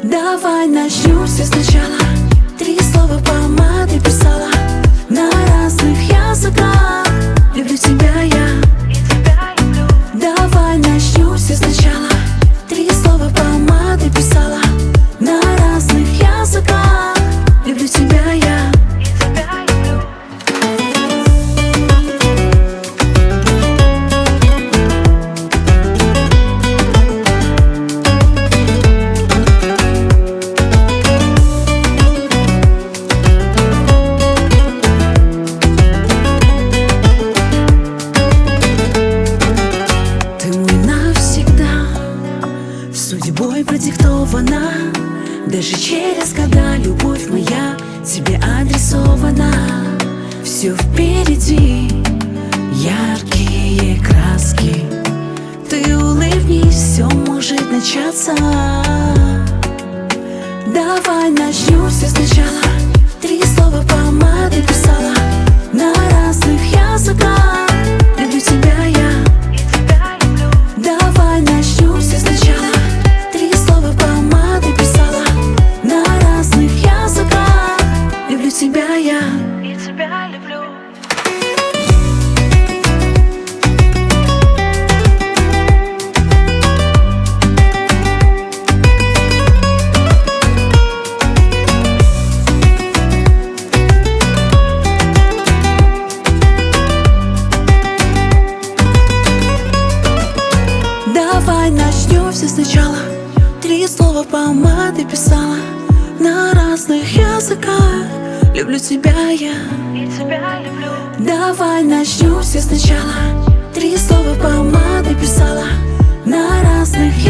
Давай начнем все сначала. 3 слова помады писала на разных языках. Люблю тебя я, и тебя люблю. Давай начнем все сначала. 3 слова помады писала на разных языках. Люблю тебя я, и тебя люблю. Судьбой продиктована, даже через года любовь моя тебе адресована. Все впереди, яркие краски. Ты улыбнись, все может начаться. Давай начнем все сначала. 3 слова помады писала на разных языках. Люблю тебя я, и тебя люблю. Давай начнем все сначала. Тебя я, и тебя люблю. Давай начнем все сначала. 3 слова помады писала на разных языках. Люблю тебя я, и тебя люблю. Давай начнем все сначала. 3 слова помады писала на разных языках.